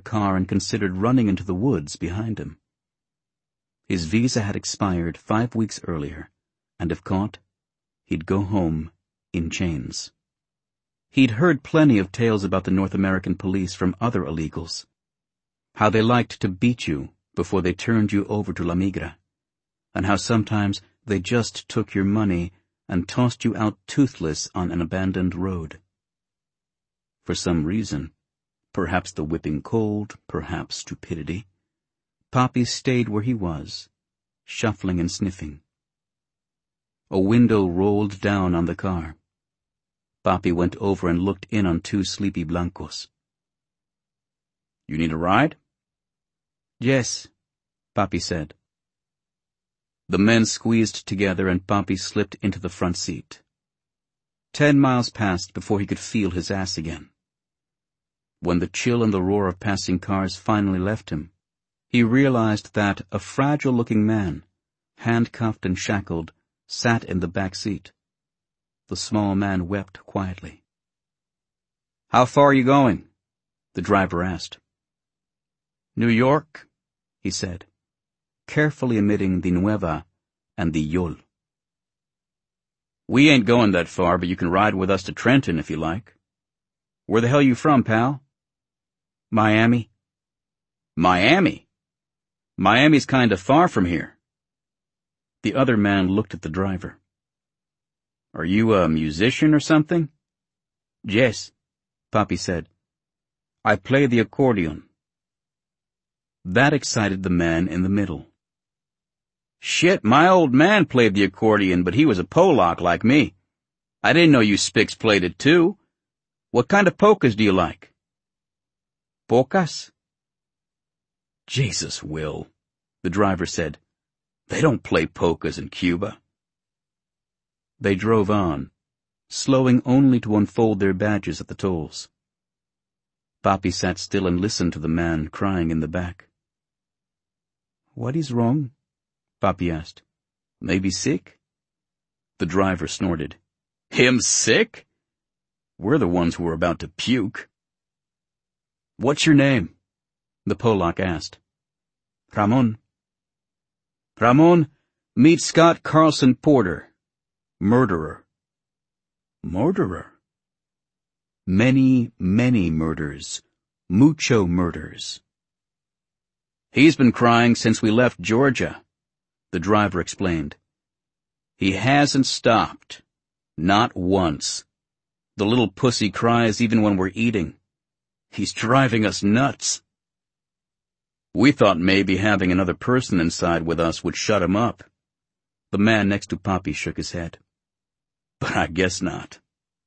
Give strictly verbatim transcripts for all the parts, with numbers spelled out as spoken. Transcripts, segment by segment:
car and considered running into the woods behind him. His visa had expired five weeks earlier, and if caught, he'd go home in chains. He'd heard plenty of tales about the North American police from other illegals, how they liked to beat you before they turned you over to La Migra, and how sometimes they just took your money and tossed you out toothless on an abandoned road. For some reason, perhaps the whipping cold, perhaps stupidity, Papi stayed where he was, shuffling and sniffing. A window rolled down on the car. Papi went over and looked in on two sleepy blancos. "You need a ride?" "Yes," Papi said. The men squeezed together and Papi slipped into the front seat. Ten miles passed before he could feel his ass again. When the chill and the roar of passing cars finally left him, he realized that a fragile-looking man, handcuffed and shackled, sat in the back seat. The small man wept quietly. "How far are you going?" the driver asked. "New York," he said, carefully omitting the nueva and the yol. "We ain't going that far, but you can ride with us to Trenton if you like. Where the hell you from, pal?" "Miami." "Miami? Miami's kinda far from here." The other man looked at the driver. "Are you a musician or something?" "Yes," Papi said. "I play the accordion." That excited the man in the middle. "Shit, my old man played the accordion, but he was a Polak like me. I didn't know you Spics played it too. What kind of polkas do you like?" "Polkas?" "Jesus, Will," the driver said. "They don't play polkas in Cuba." They drove on, slowing only to unfold their badges at the tolls. Papi sat still and listened to the man crying in the back. "What is wrong?" Papi asked. "Maybe sick?" The driver snorted. "Him sick? We're the ones who were about to puke." "What's your name?" the Polak asked. "Ramon." "Ramon, meet Scott Carlson Porter. Murderer." "Murderer?" "Many, many murders. Mucho murders." "He's been crying since we left Georgia," the driver explained. "He hasn't stopped. Not once. The little pussy cries even when we're eating. He's driving us nuts." "We thought maybe having another person inside with us would shut him up." The man next to Papi shook his head. "But I guess not."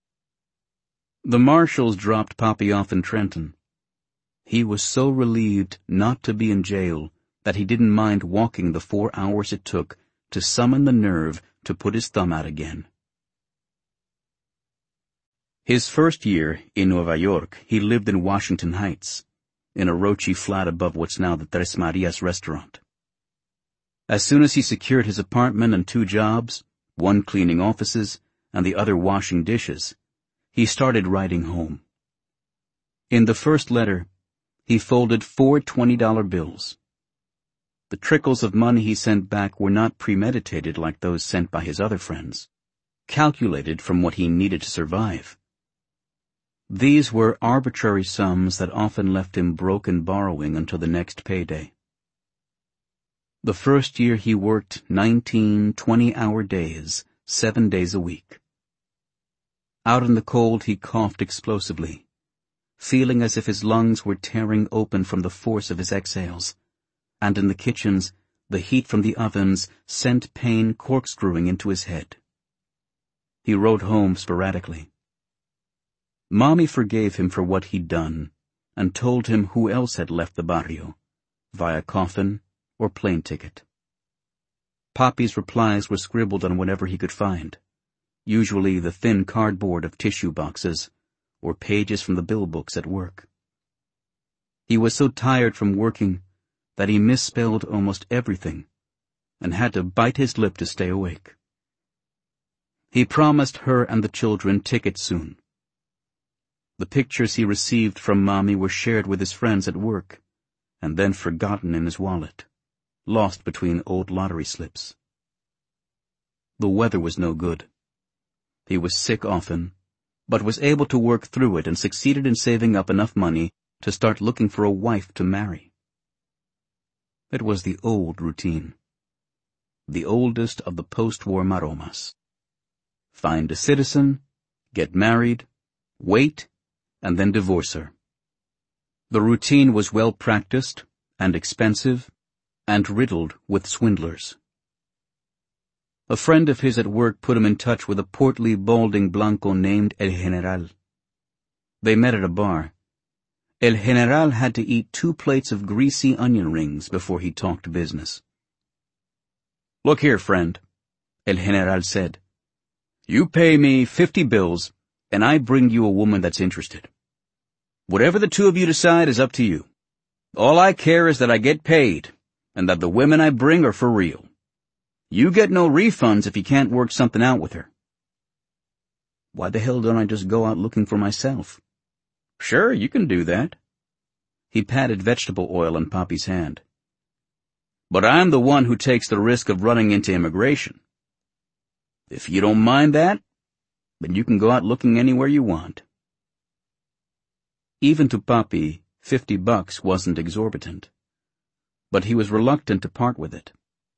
The marshals dropped Papi off in Trenton. He was so relieved not to be in jail that he didn't mind walking the four hours it took to summon the nerve to put his thumb out again. His first year in Nueva York, he lived in Washington Heights, in a roachy flat above what's now the Tres Marias restaurant. As soon as he secured his apartment and two jobs, one cleaning offices and the other washing dishes, he started writing home. In the first letter, he folded four twenty-dollar bills. The trickles of money he sent back were not premeditated like those sent by his other friends, calculated from what he needed to survive. These were arbitrary sums that often left him broke and borrowing until the next payday. The first year he worked nineteen twenty-hour days, seven days a week. Out in the cold he coughed explosively, feeling as if his lungs were tearing open from the force of his exhales, and in the kitchens the heat from the ovens sent pain corkscrewing into his head. He wrote home sporadically. Mommy forgave him for what he'd done and told him who else had left the barrio, via coffin or plane ticket. Papi's replies were scribbled on whatever he could find, usually the thin cardboard of tissue boxes or pages from the bill books at work. He was so tired from working that he misspelled almost everything and had to bite his lip to stay awake. He promised her and the children tickets soon. The pictures he received from Mommy were shared with his friends at work, and then forgotten in his wallet, lost between old lottery slips. The weather was no good. He was sick often, but was able to work through it and succeeded in saving up enough money to start looking for a wife to marry. It was the old routine, the oldest of the post-war maromas. Find a citizen, get married, wait, and then divorce her. The routine was well practiced and expensive and riddled with swindlers. A friend of his at work put him in touch with a portly, balding Blanco named El General. They met at a bar. El General had to eat two plates of greasy onion rings before he talked business. "Look here, friend," El General said. "You pay me fifty bills, and I bring you a woman that's interested. Whatever the two of you decide is up to you. All I care is that I get paid, and that the women I bring are for real. You get no refunds if you can't work something out with her." "Why the hell don't I just go out looking for myself?" "Sure, you can do that." He patted vegetable oil on Papi's hand. "But I'm the one who takes the risk of running into immigration. If you don't mind that, then you can go out looking anywhere you want." Even to Papi, fifty bucks wasn't exorbitant, but he was reluctant to part with it.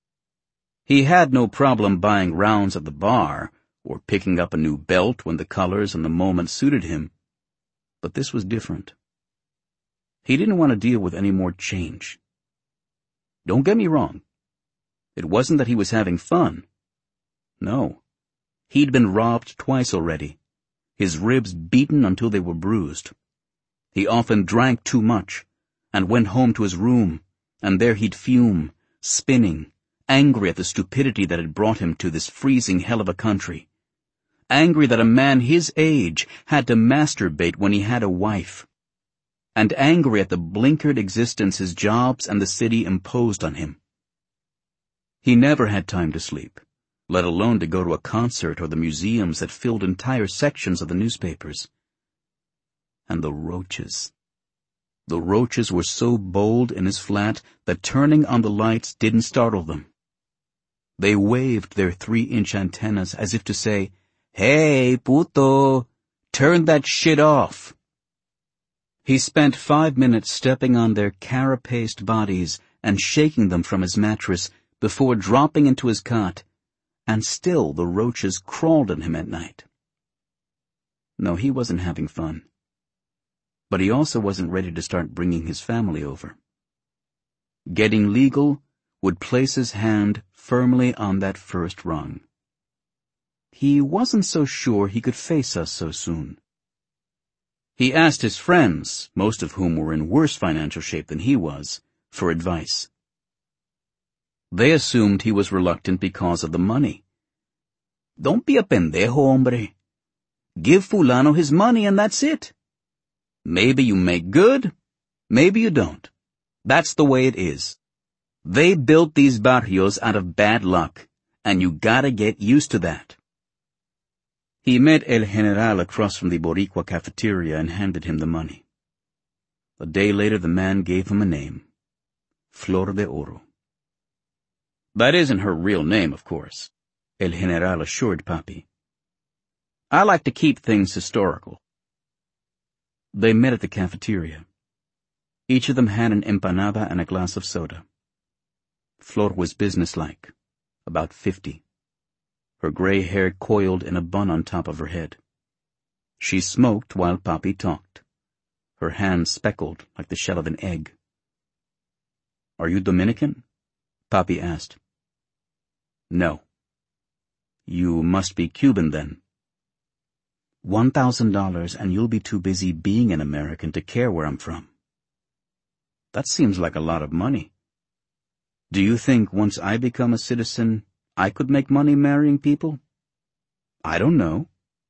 He had no problem buying rounds at the bar or picking up a new belt when the colors and the moment suited him, but this was different. He didn't want to deal with any more change. Don't get me wrong. It wasn't that he was having fun. No. He'd been robbed twice already, his ribs beaten until they were bruised. He often drank too much and went home to his room, and there he'd fume, spinning, angry at the stupidity that had brought him to this freezing hell of a country, angry that a man his age had to masturbate when he had a wife, and angry at the blinkered existence his jobs and the city imposed on him. He never had time to sleep, let alone to go to a concert or the museums that filled entire sections of the newspapers. And the roaches. The roaches were so bold in his flat that turning on the lights didn't startle them. They waved their three-inch antennas as if to say, "Hey, puto, turn that shit off." He spent five minutes stepping on their carapaced bodies and shaking them from his mattress before dropping into his cot, and still the roaches crawled on him at night. No, he wasn't having fun. But he also wasn't ready to start bringing his family over. Getting legal would place his hand firmly on that first rung. He wasn't so sure he could face us so soon. He asked his friends, most of whom were in worse financial shape than he was, for advice. They assumed he was reluctant because of the money. "Don't be a pendejo, hombre. Give fulano his money and that's it. Maybe you make good, maybe you don't. That's the way it is. They built these barrios out of bad luck, and you gotta get used to that." He met El General across from the Boricua cafeteria and handed him the money. A day later the man gave him a name. Flor de Oro. "That isn't her real name, of course," El General assured Papi. "I like to keep things historical." They met at the cafeteria. Each of them had an empanada and a glass of soda. Flor was businesslike, about fifty. Her gray hair coiled in a bun on top of her head. She smoked while Papi talked, her hands speckled like the shell of an egg. "Are you Dominican?" Papi asked. "No." "You must be Cuban then." One thousand dollars and you'll be too busy being an American to care where I'm from." "That seems like a lot of money. Do you think once I become a citizen, I could make money marrying people?" "I don't know."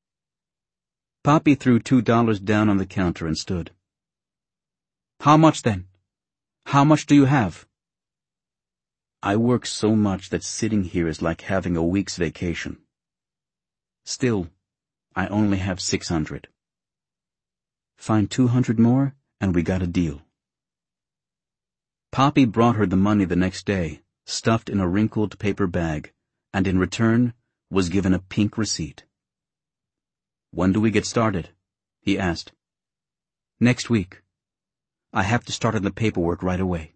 Papi threw two dollars down on the counter and stood. "How much then? How much do you have?" "I work so much that sitting here is like having a week's vacation. Still, I only have six hundred. Find two hundred more, and we got a deal. Poppy brought her the money the next day, stuffed in a wrinkled paper bag, and in return was given a pink receipt. "When do we get started?" he asked. "Next week. I have to start on the paperwork right away."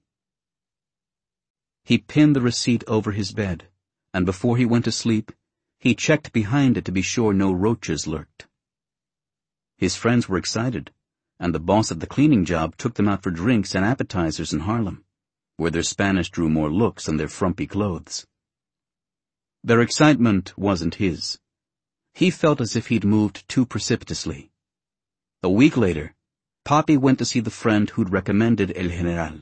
He pinned the receipt over his bed, and before he went to sleep, he checked behind it to be sure no roaches lurked. His friends were excited, and the boss at the cleaning job took them out for drinks and appetizers in Harlem, where their Spanish drew more looks than their frumpy clothes. Their excitement wasn't his. He felt as if he'd moved too precipitously. A week later, Poppy went to see the friend who'd recommended El General.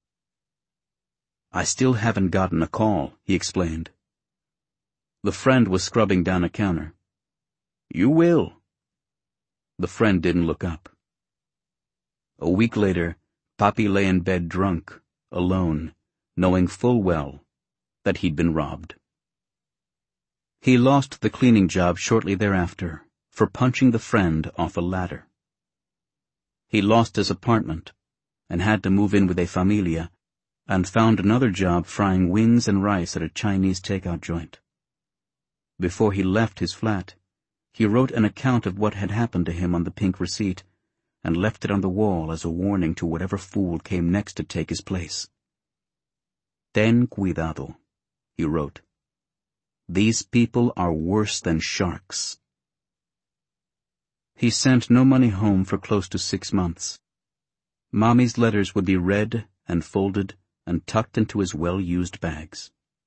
"I still haven't gotten a call," he explained. The friend was scrubbing down a counter. "You will." The friend didn't look up. A week later, Poppy lay in bed drunk, alone, knowing full well that he'd been robbed. He lost the cleaning job shortly thereafter for punching the friend off a ladder. He lost his apartment and had to move in with a familia and found another job frying wings and rice at a Chinese takeout joint. Before he left his flat, he wrote an account of what had happened to him on the pink receipt and left it on the wall as a warning to whatever fool came next to take his place. "Ten cuidado," he wrote. "These people are worse than sharks." He sent no money home for close to six months. Mommy's letters would be read and folded and tucked into his well-used bags.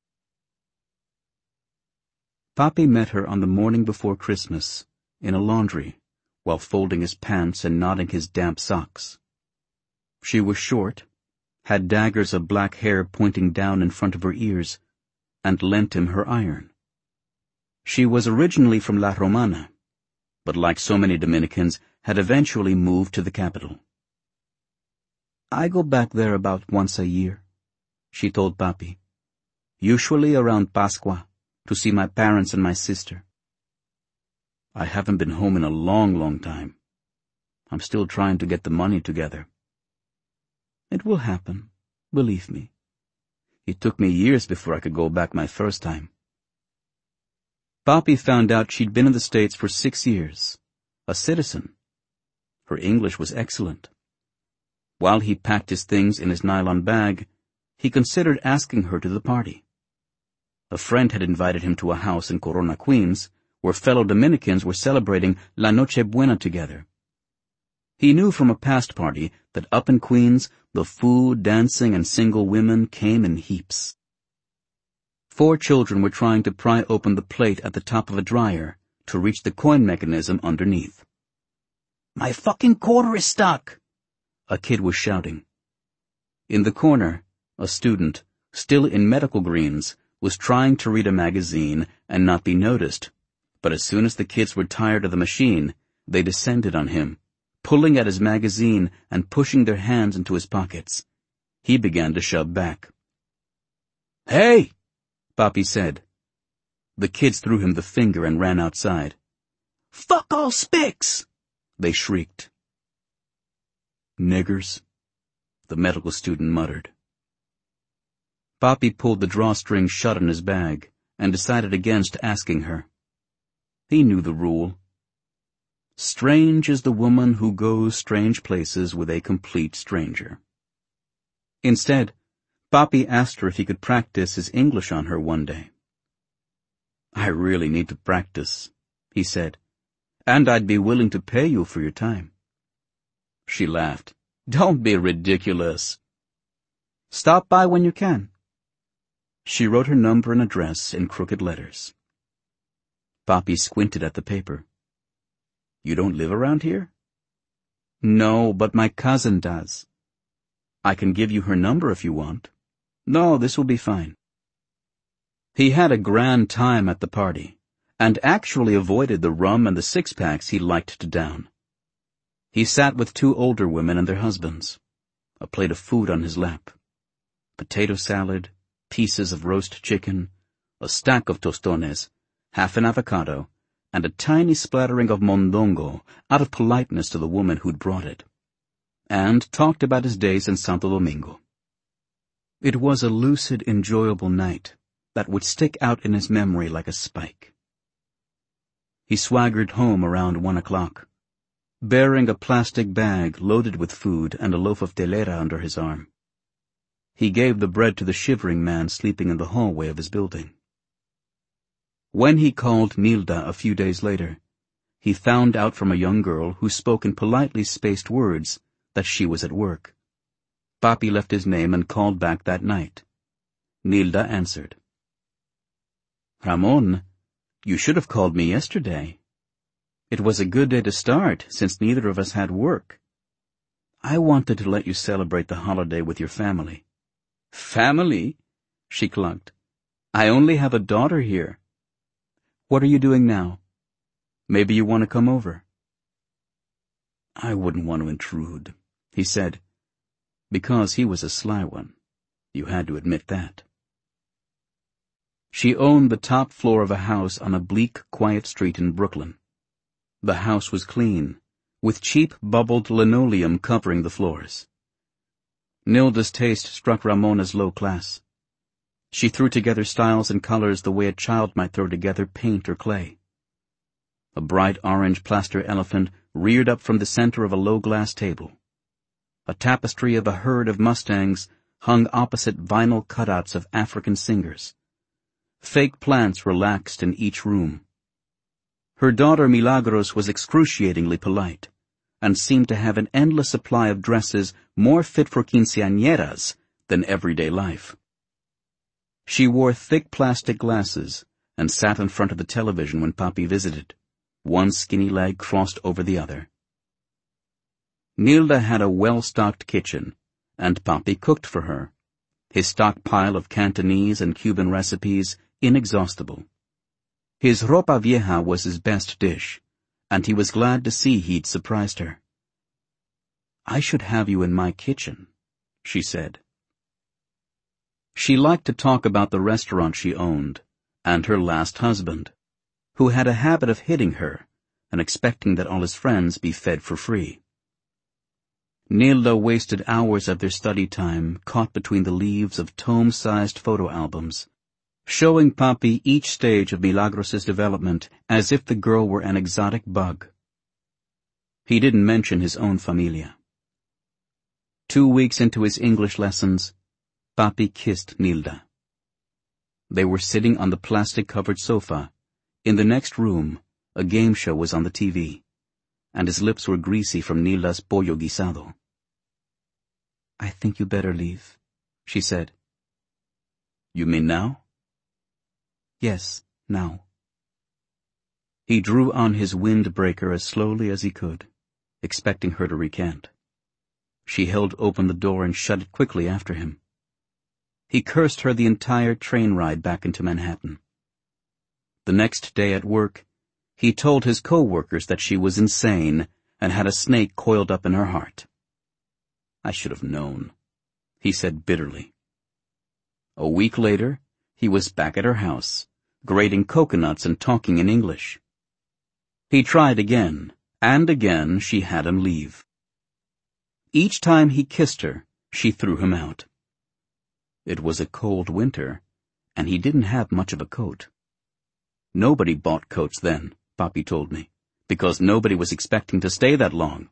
Poppy met her on the morning before Christmas, in a laundry, while folding his pants and knotting his damp socks. She was short, had daggers of black hair pointing down in front of her ears, and lent him her iron. She was originally from La Romana, but like so many Dominicans, had eventually moved to the capital. "I go back there about once a year," she told Papi. "Usually around Pascua, to see my parents and my sister. I haven't been home in a long, long time. I'm still trying to get the money together." "It will happen, believe me. It took me years before I could go back my first time." Papi found out she'd been in the States for six years, a citizen. Her English was excellent. While he packed his things in his nylon bag, he considered asking her to the party. A friend had invited him to a house in Corona, Queens, where fellow Dominicans were celebrating La Noche Buena together. He knew from a past party that up in Queens, the food, dancing, and single women came in heaps. Four children were trying to pry open the plate at the top of a dryer to reach the coin mechanism underneath. "My fucking quarter is stuck!" a kid was shouting. In the corner, a student, still in medical greens, was trying to read a magazine and not be noticed, but as soon as the kids were tired of the machine, they descended on him, pulling at his magazine and pushing their hands into his pockets. He began to shove back. "Hey!" Papi said. The kids threw him the finger and ran outside. "Fuck all spics!" they shrieked. "Niggers," the medical student muttered. Papi pulled the drawstring shut on his bag and decided against asking her. He knew the rule. Strange is the woman who goes strange places with a complete stranger. Instead, Papi asked her if he could practice his English on her one day. "I really need to practice," he said, "and I'd be willing to pay you for your time." She laughed. "Don't be ridiculous." "Stop by when you can." She wrote her number and address in crooked letters. Papi squinted at the paper. "You don't live around here?" "No, but my cousin does." "I can give you her number if you want." "No, this will be fine." He had a grand time at the party, and actually avoided the rum and the six-packs he liked to down. He sat with two older women and their husbands, a plate of food on his lap, potato salad, pieces of roast chicken, a stack of tostones, half an avocado, and a tiny splattering of mondongo out of politeness to the woman who'd brought it, and talked about his days in Santo Domingo. It was a lucid, enjoyable night that would stick out in his memory like a spike. He swaggered home around one o'clock, bearing a plastic bag loaded with food and a loaf of telera under his arm. He gave the bread to the shivering man sleeping in the hallway of his building. When he called Nilda a few days later, he found out from a young girl who spoke in politely spaced words that she was at work. Papi left his name and called back that night. Nilda answered. "Ramon, you should have called me yesterday. It was a good day to start, since neither of us had work. I wanted to let you celebrate the holiday with your family." "Family?" she clucked. "I only have a daughter here." "What are you doing now? Maybe you want to come over." "I wouldn't want to intrude," he said, because he was a sly one. You had to admit that. She owned the top floor of a house on a bleak, quiet street in Brooklyn. The house was clean, with cheap bubbled linoleum covering the floors. Nilda's taste struck Ramon as low class. She threw together styles and colors the way a child might throw together paint or clay. A bright orange plaster elephant reared up from the center of a low glass table. A tapestry of a herd of mustangs hung opposite vinyl cutouts of African singers. Fake plants relaxed in each room. Her daughter Milagros was excruciatingly polite, and seemed to have an endless supply of dresses more fit for quinceañeras than everyday life. She wore thick plastic glasses and sat in front of the television when Papi visited, one skinny leg crossed over the other. Nilda had a well-stocked kitchen, and Papi cooked for her, his stockpile of Cantonese and Cuban recipes inexhaustible. His ropa vieja was his best dish, and he was glad to see he'd surprised her. "I should have you in my kitchen," she said. She liked to talk about the restaurant she owned, and her last husband, who had a habit of hitting her and expecting that all his friends be fed for free. Nilda wasted hours of their study time caught between the leaves of tome-sized photo albums, showing Papi each stage of Milagros's development as if the girl were an exotic bug. He didn't mention his own familia. Two weeks into his English lessons, Papi kissed Nilda. They were sitting on the plastic-covered sofa. In the next room, a game show was on the T V, and his lips were greasy from Nilda's pollo guisado. "I think you better leave," she said. "You mean now?" "Yes, now." He drew on his windbreaker as slowly as he could, expecting her to recant. She held open the door and shut it quickly after him. He cursed her the entire train ride back into Manhattan. The next day at work, he told his co-workers that she was insane and had a snake coiled up in her heart. "I should have known," he said bitterly. A week later, he was back at her house, grating coconuts and talking in English. He tried again, and again she had him leave. Each time he kissed her, she threw him out. It was a cold winter, and he didn't have much of a coat. Nobody bought coats then, Papi told me, because nobody was expecting to stay that long.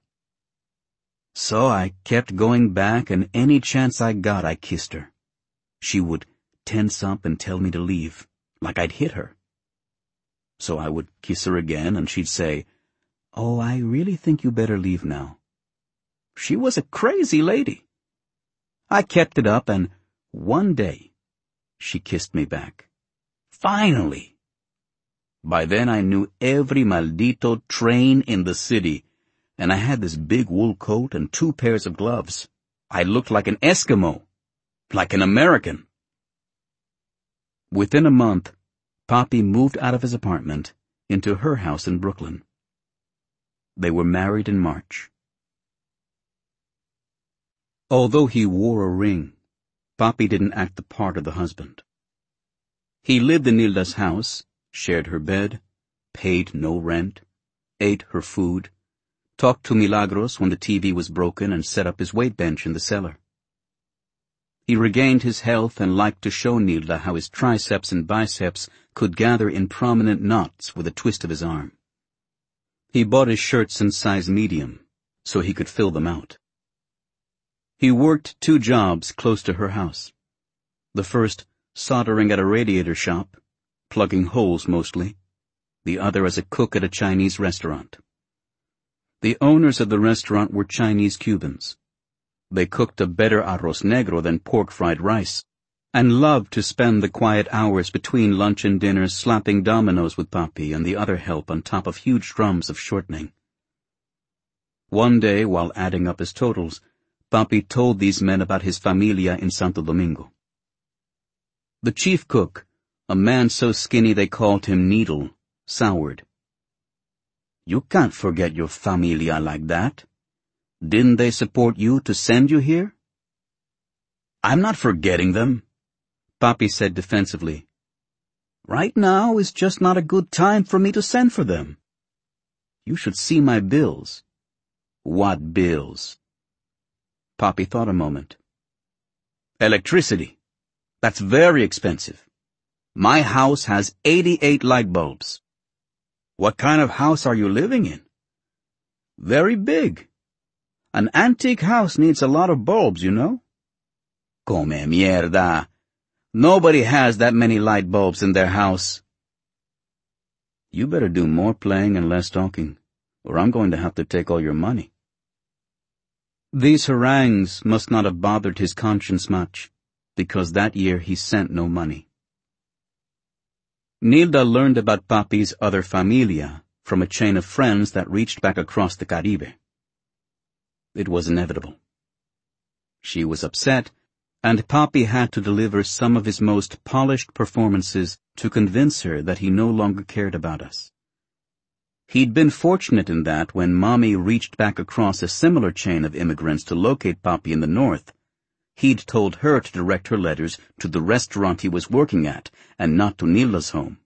So I kept going back, and any chance I got I kissed her. She would tense up and tell me to leave, like I'd hit her. So I would kiss her again, and she'd say, "Oh, I really think you better leave now." She was a crazy lady. I kept it up, and one day, she kissed me back. Finally! By then I knew every maldito train in the city, and I had this big wool coat and two pairs of gloves. I looked like an Eskimo, like an American. Within a month, Papi moved out of his apartment into her house in Brooklyn. They were married in March. Although he wore a ring, Papi didn't act the part of the husband. He lived in Nilda's house, shared her bed, paid no rent, ate her food, talked to Milagros when the T V was broken, and set up his weight bench in the cellar. He regained his health and liked to show Nilda how his triceps and biceps could gather in prominent knots with a twist of his arm. He bought his shirts in size medium, so he could fill them out. He worked two jobs close to her house. The first, soldering at a radiator shop, plugging holes mostly, the other as a cook at a Chinese restaurant. The owners of the restaurant were Chinese Cubans. They cooked a better arroz negro than pork fried rice, and loved to spend the quiet hours between lunch and dinner slapping dominoes with Papi and the other help on top of huge drums of shortening. One day, while adding up his totals, Papi told these men about his familia in Santo Domingo. The chief cook, a man so skinny they called him Needle, soured. "You can't forget your familia like that. Didn't they support you to send you here?" "I'm not forgetting them," Papi said defensively. "Right now is just not a good time for me to send for them. You should see my bills." "What bills?" Papi thought a moment. "Electricity. That's very expensive. My house has eighty-eight light bulbs." "What kind of house are you living in?" "Very big. An antique house needs a lot of bulbs, you know." "Come mierda. Nobody has that many light bulbs in their house." "You better do more playing and less talking, or I'm going to have to take all your money." These harangues must not have bothered his conscience much, because that year he sent no money. Nilda learned about Papi's other familia from a chain of friends that reached back across the Caribe. It was inevitable. She was upset, and Papi had to deliver some of his most polished performances to convince her that he no longer cared about us. He'd been fortunate in that when Mommy reached back across a similar chain of immigrants to locate Papi in the north, he'd told her to direct her letters to the restaurant he was working at and not to Nilda's home.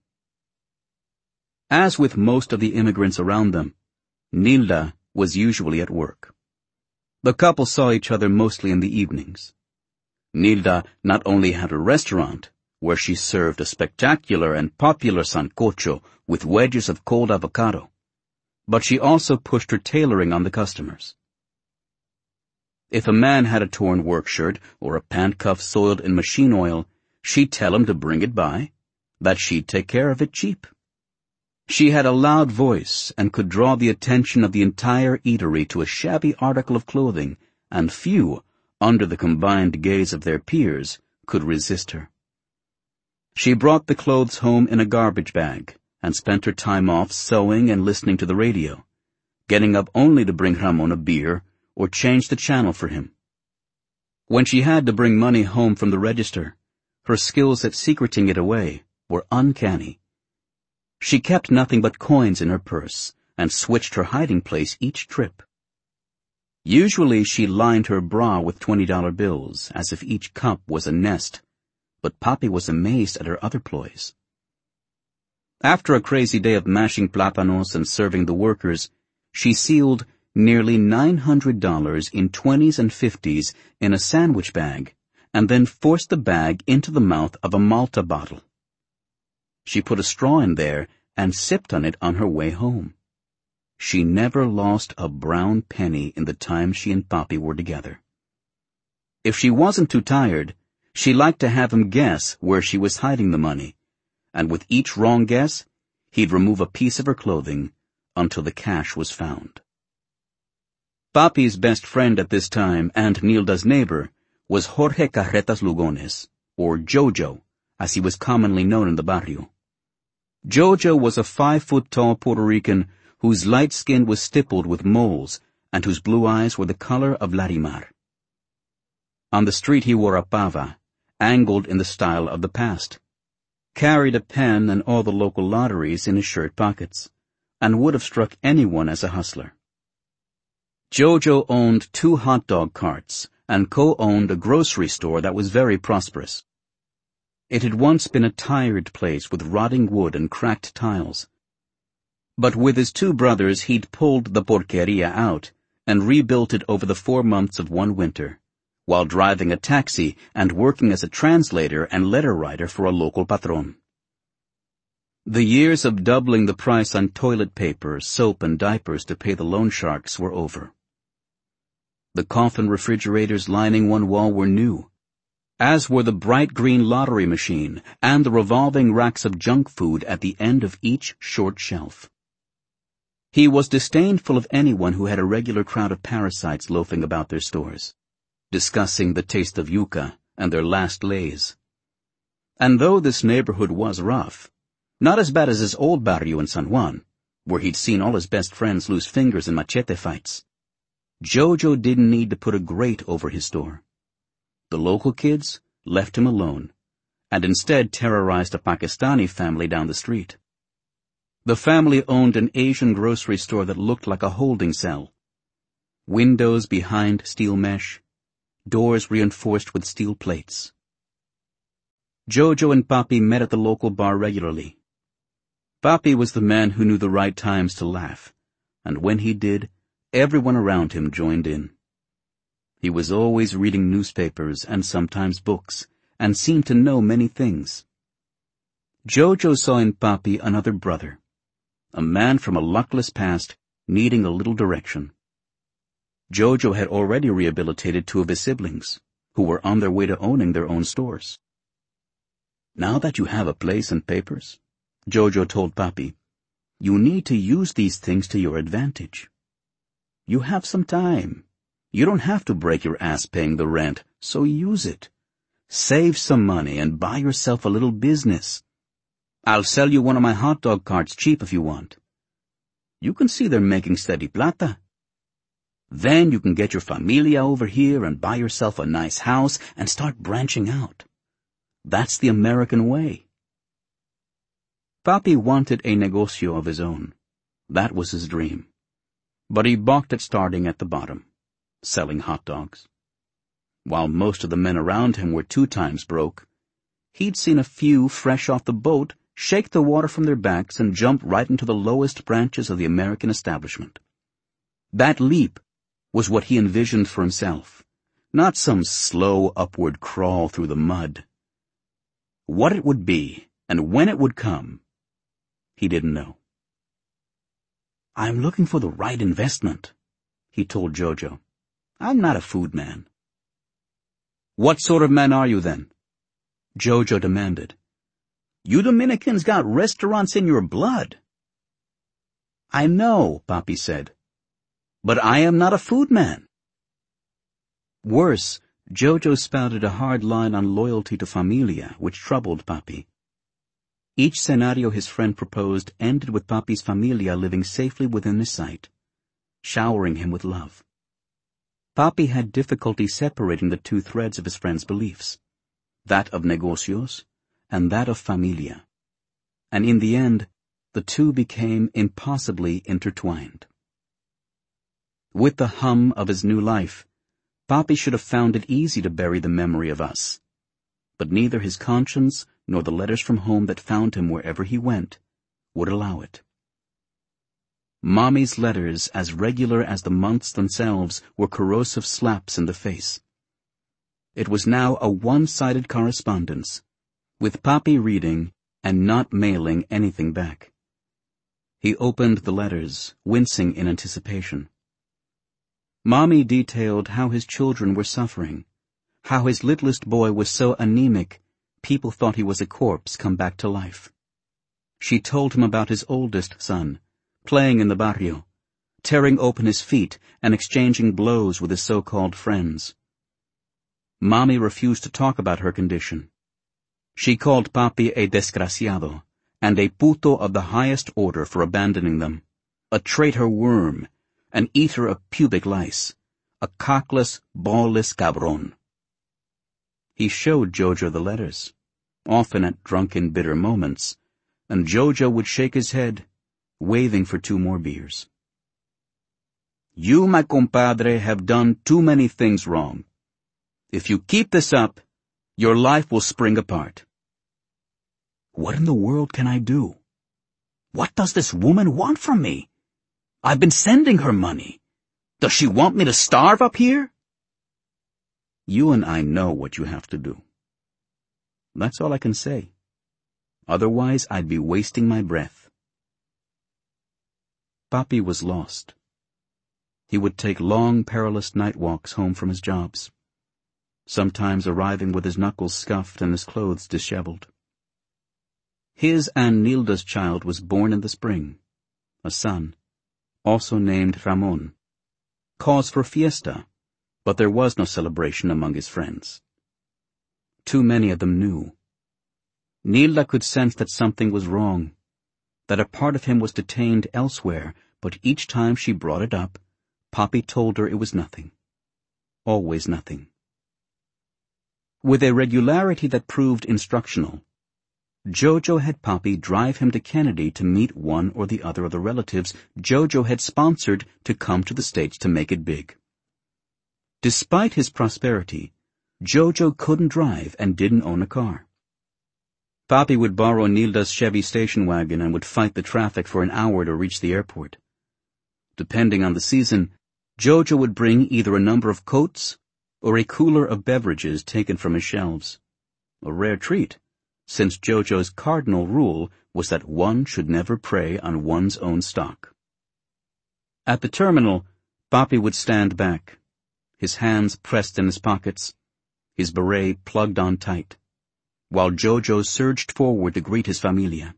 As with most of the immigrants around them, Nilda was usually at work. The couple saw each other mostly in the evenings. Nilda not only had a restaurant, where she served a spectacular and popular sancocho with wedges of cold avocado, but she also pushed her tailoring on the customers. If a man had a torn work shirt or a pant cuff soiled in machine oil, she'd tell him to bring it by, that she'd take care of it cheap. She had a loud voice and could draw the attention of the entire eatery to a shabby article of clothing, and few, under the combined gaze of their peers, could resist her. She brought the clothes home in a garbage bag and spent her time off sewing and listening to the radio, getting up only to bring Ramon a beer or change the channel for him. When she had to bring money home from the register, her skills at secreting it away were uncanny. She kept nothing but coins in her purse and switched her hiding place each trip. Usually she lined her bra with twenty dollar bills, as if each cup was a nest, but Papi was amazed at her other ploys. After a crazy day of mashing plátanos and serving the workers, she sealed nearly nine hundred dollars in twenties and fifties in a sandwich bag, and then forced the bag into the mouth of a Malta bottle. She put a straw in there and sipped on it on her way home. She never lost a brown penny in the time she and Papi were together. If she wasn't too tired, she liked to have him guess where she was hiding the money, and with each wrong guess, he'd remove a piece of her clothing until the cash was found. Papi's best friend at this time, and Nilda's neighbor, was Jorge Carretas Lugones, or Jojo, as he was commonly known in the barrio. Jojo was a five-foot-tall Puerto Rican whose light skin was stippled with moles and whose blue eyes were the color of Larimar. On the street he wore a pava, angled in the style of the past, carried a pen and all the local lotteries in his shirt pockets, and would have struck anyone as a hustler. Jojo owned two hot dog carts and co-owned a grocery store that was very prosperous. It had once been a tired place with rotting wood and cracked tiles, But with his two brothers he'd pulled the porqueria out and rebuilt it over the four months of one winter, while driving a taxi and working as a translator and letter writer for a local patron. The years of doubling the price on toilet paper, soap, and diapers to pay the loan sharks were over. The coffin refrigerators lining one wall were new, as were the bright green lottery machine and the revolving racks of junk food at the end of each short shelf. He was disdainful of anyone who had a regular crowd of parasites loafing about their stores, discussing the taste of yuca and their last lays. And though this neighborhood was rough, not as bad as his old barrio in San Juan, where he'd seen all his best friends lose fingers in machete fights, Jojo didn't need to put a grate over his store. The local kids left him alone, and instead terrorized a Pakistani family down the street. The family owned an Asian grocery store that looked like a holding cell. Windows behind steel mesh, doors reinforced with steel plates. Jojo and Papi met at the local bar regularly. Papi was the man who knew the right times to laugh, and when he did, everyone around him joined in. He was always reading newspapers and sometimes books, and seemed to know many things. Jojo saw in Papi another brother, a man from a luckless past needing a little direction. Jojo had already rehabilitated two of his siblings, who were on their way to owning their own stores. "Now that you have a place and papers," Jojo told Papi, "you need to use these things to your advantage. You have some time. You don't have to break your ass paying the rent, so use it. Save some money and buy yourself a little business. I'll sell you one of my hot dog carts cheap if you want. You can see they're making steady plata. Then you can get your familia over here and buy yourself a nice house and start branching out. That's the American way." Papi wanted a negocio of his own. That was his dream. But he balked at starting at the bottom, selling hot dogs. While most of the men around him were two times broke, he'd seen a few fresh off the boat shake the water from their backs and jump right into the lowest branches of the American establishment. That leap was what he envisioned for himself, not some slow upward crawl through the mud. What it would be, and when it would come, he didn't know. "I'm looking for the right investment," he told Jojo. "I'm not a food man." "What sort of man are you, then?" Jojo demanded. "You Dominicans got restaurants in your blood." "I know," Papi said, "but I am not a food man." Worse, Jojo spouted a hard line on loyalty to familia, which troubled Papi. Each scenario his friend proposed ended with Papi's familia living safely within his sight, showering him with love. Papi had difficulty separating the two threads of his friend's beliefs, that of negocios and that of familia, and in the end, the two became impossibly intertwined. With the hum of his new life, Papi should have found it easy to bury the memory of us, but neither his conscience nor the letters from home that found him wherever he went would allow it. Mommy's letters, as regular as the months themselves, were corrosive slaps in the face. It was now a one-sided correspondence, with Papi reading and not mailing anything back. He opened the letters, wincing in anticipation. Mommy detailed how his children were suffering, how his littlest boy was so anemic people thought he was a corpse come back to life. She told him about his oldest son, playing in the barrio, tearing open his feet and exchanging blows with his so-called friends. Mommy refused to talk about her condition. She called Papi a desgraciado and a puto of the highest order for abandoning them, a traitor worm, an eater of pubic lice, a cockless, ballless cabron. He showed Jojo the letters, often at drunken, bitter moments, and Jojo would shake his head, waving for two more beers. "You, my compadre, have done too many things wrong. If you keep this up, your life will spring apart." "What in the world can I do?" What does this woman want from me? I've been sending her money. Does she want me to starve up here? You and I know what you have to do. That's all I can say. Otherwise, I'd be wasting my breath. Papi was lost. He would take long, perilous night walks home from his jobs, sometimes arriving with his knuckles scuffed and his clothes disheveled. His and Nilda's child was born in the spring, a son, also named Ramon. Cause for fiesta, but there was no celebration among his friends. Too many of them knew. Nilda could sense that something was wrong, that a part of him was detained elsewhere, but each time she brought it up, Papi told her it was nothing. Always nothing. With a regularity that proved instructional, Jojo had Papi drive him to Kennedy to meet one or the other of the relatives Jojo had sponsored to come to the States to make it big. Despite his prosperity, Jojo couldn't drive and didn't own a car. Papi would borrow Nilda's Chevy station wagon and would fight the traffic for an hour to reach the airport. Depending on the season, Jojo would bring either a number of coats or a cooler of beverages taken from his shelves. A rare treat, since Jojo's cardinal rule was that one should never prey on one's own stock. At the terminal, Papi would stand back, his hands pressed in his pockets, his beret plugged on tight, while Jojo surged forward to greet his familia.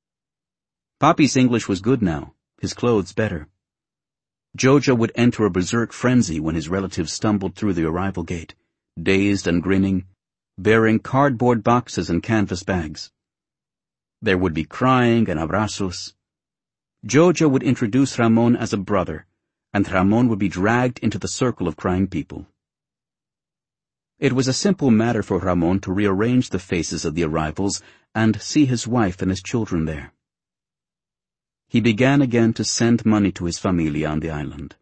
Papi's English was good now, his clothes better. Jojo would enter a berserk frenzy when his relatives stumbled through the arrival gate, dazed and grinning, bearing cardboard boxes and canvas bags. There would be crying and abrazos. Jojo would introduce Ramon as a brother, and Ramon would be dragged into the circle of crying people. It was a simple matter for Ramon to rearrange the faces of the arrivals and see his wife and his children there. He began again to send money to his familia on the island.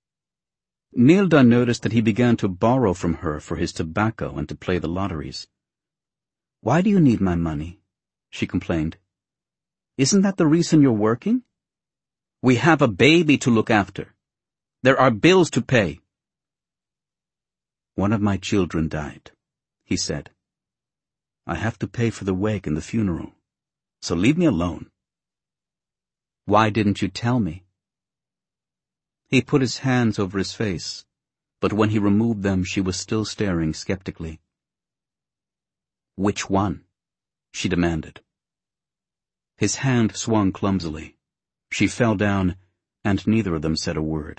Nilda noticed that he began to borrow from her for his tobacco and to play the lotteries. "Why do you need my money?" she complained. "Isn't that the reason you're working?" "We have a baby to look after. There are bills to pay." "One of my children died," he said. "I have to pay for the wake and the funeral, so leave me alone." "Why didn't you tell me?" He put his hands over his face, but when he removed them she was still staring skeptically. "Which one?" she demanded. His hand swung clumsily. She fell down, and neither of them said a word.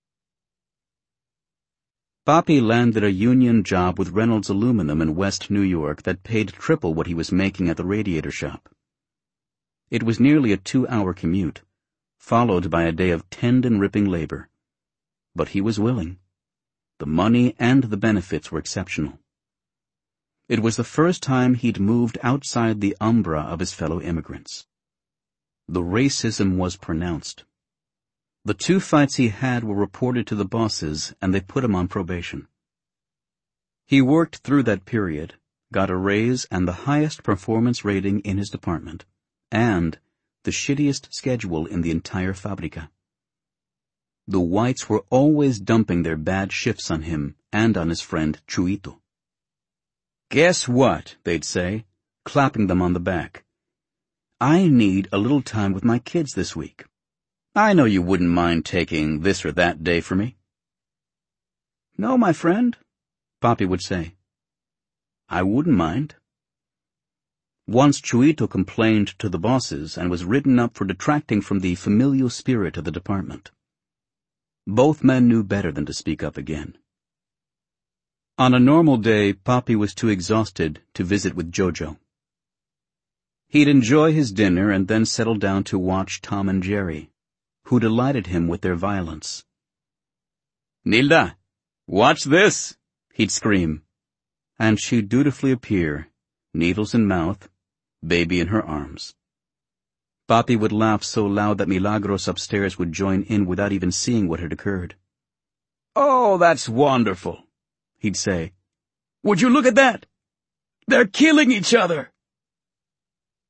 Papi landed a union job with Reynolds Aluminum in West New York that paid triple what he was making at the radiator shop. It was nearly a two-hour commute, followed by a day of tendon-ripping labor. But he was willing. The money and the benefits were exceptional. It was the first time he'd moved outside the umbra of his fellow immigrants. The racism was pronounced. The two fights he had were reported to the bosses, and they put him on probation. He worked through that period, got a raise and the highest performance rating in his department, and the shittiest schedule in the entire fabrica. The whites were always dumping their bad shifts on him and on his friend Chuito. "Guess what?" they'd say, clapping them on the back. "I need a little time with my kids this week. I know you wouldn't mind taking this or that day for me." "No, my friend," Papi would say. "I wouldn't mind." Once Chuito complained to the bosses and was written up for detracting from the familial spirit of the department. Both men knew better than to speak up again. On a normal day, Papi was too exhausted to visit with Jojo. He'd enjoy his dinner and then settle down to watch Tom and Jerry, who delighted him with their violence. "Nilda, watch this!" he'd scream, and she'd dutifully appear, needles in mouth, baby in her arms. Papi would laugh so loud that Milagros upstairs would join in without even seeing what had occurred. "Oh, that's wonderful," he'd say. "Would you look at that? They're killing each other."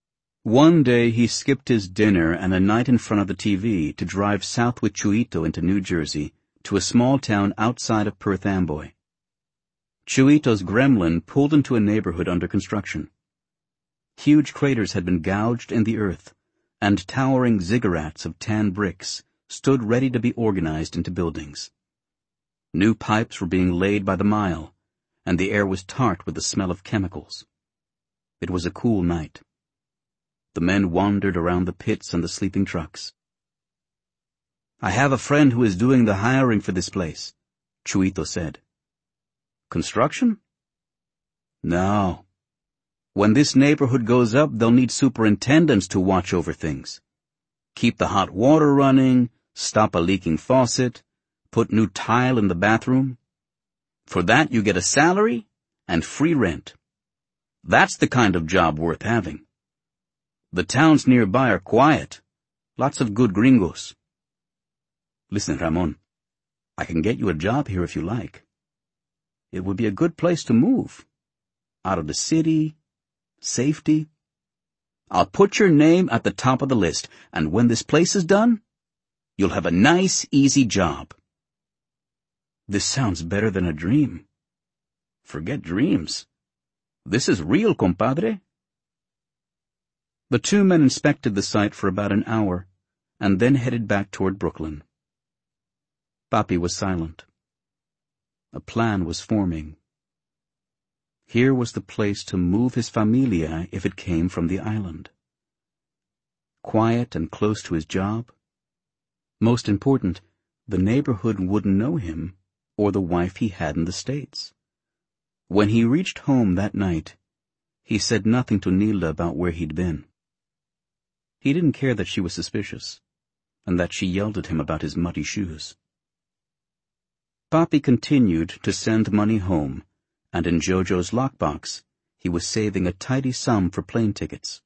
One day he skipped his dinner and a night in front of the T V to drive south with Chuito into New Jersey to a small town outside of Perth Amboy. Chuito's Gremlin pulled into a neighborhood under construction. Huge craters had been gouged in the earth, and towering ziggurats of tan bricks stood ready to be organized into buildings. New pipes were being laid by the mile, and the air was tart with the smell of chemicals. It was a cool night. The men wandered around the pits and the sleeping trucks. "I have a friend who is doing the hiring for this place," Chuito said. "Construction?" "No. When this neighborhood goes up, they'll need superintendents to watch over things. Keep the hot water running, stop a leaking faucet, put new tile in the bathroom. For that you get a salary and free rent. That's the kind of job worth having. The towns nearby are quiet. Lots of good gringos. Listen, Ramon, I can get you a job here if you like. It would be a good place to move. Out of the city, safety. I'll put your name at the top of the list, and when this place is done, you'll have a nice, easy job." "This sounds better than a dream." "Forget dreams. This is real, compadre." The two men inspected the site for about an hour, and then headed back toward Brooklyn. Papi was silent. A plan was forming. Here was the place to move his familia if it came from the island. Quiet and close to his job. Most important, the neighborhood wouldn't know him or the wife he had in the States. When he reached home that night, he said nothing to Nilda about where he'd been. He didn't care that she was suspicious, and that she yelled at him about his muddy shoes. Papi continued to send money home, and in Jojo's lockbox, he was saving a tidy sum for plane tickets.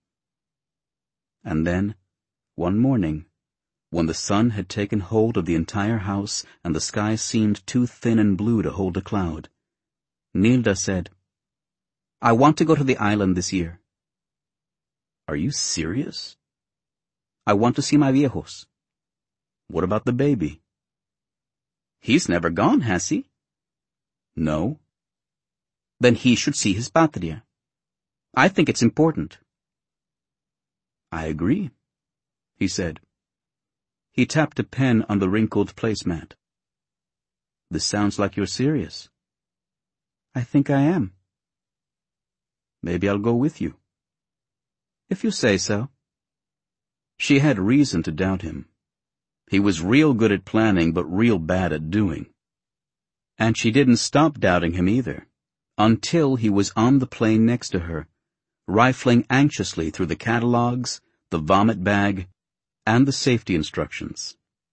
And then, one morning, when the sun had taken hold of the entire house and the sky seemed too thin and blue to hold a cloud, Nilda said, "I want to go to the island this year." "Are you serious?" "I want to see my viejos." "What about the baby?" "He's never gone, has he?" "No." "Then he should see his patria. I think it's important." "I agree," he said. He tapped a pen on the wrinkled placemat. "This sounds like you're serious." "I think I am." "Maybe I'll go with you." "If you say so." She had reason to doubt him. He was real good at planning, but real bad at doing. And she didn't stop doubting him either, until he was on the plane next to her, rifling anxiously through the catalogs, the vomit bag, and the safety instructions.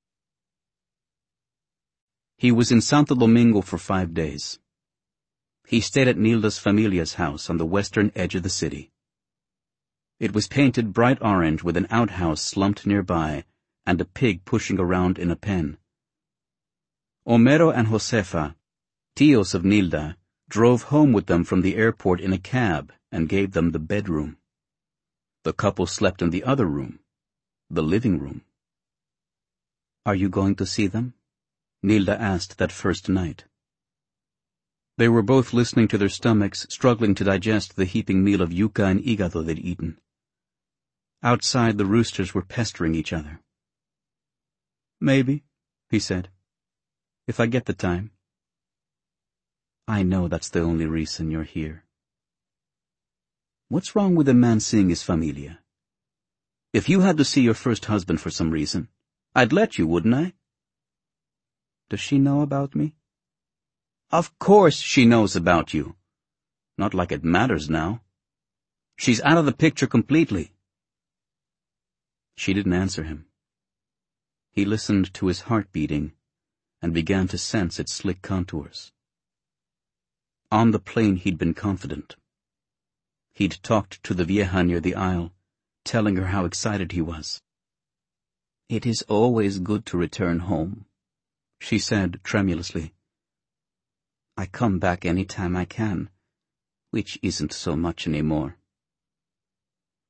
He was in Santo Domingo for five days. He stayed at Nilda's familia's house on the western edge of the city. It was painted bright orange with an outhouse slumped nearby and a pig pushing around in a pen. Homero and Josefa, tios of Nilda, drove home with them from the airport in a cab and gave them the bedroom. The couple slept in the other room, the living room. "Are you going to see them?" Nilda asked that first night. They were both listening to their stomachs, struggling to digest the heaping meal of yuca and hígado they'd eaten. Outside, the roosters were pestering each other. "Maybe," he said, "if I get the time." "I know that's the only reason you're here." "What's wrong with a man seeing his familia? If you had to see your first husband for some reason, I'd let you, wouldn't I?" "Does she know about me?" "Of course she knows about you. Not like it matters now. She's out of the picture completely." She didn't answer him. He listened to his heart beating and began to sense its slick contours. On the plane he'd been confident. He'd talked to the vieja near the aisle, telling her how excited he was. "It is always good to return home," she said tremulously. "I come back any time I can, which isn't so much anymore."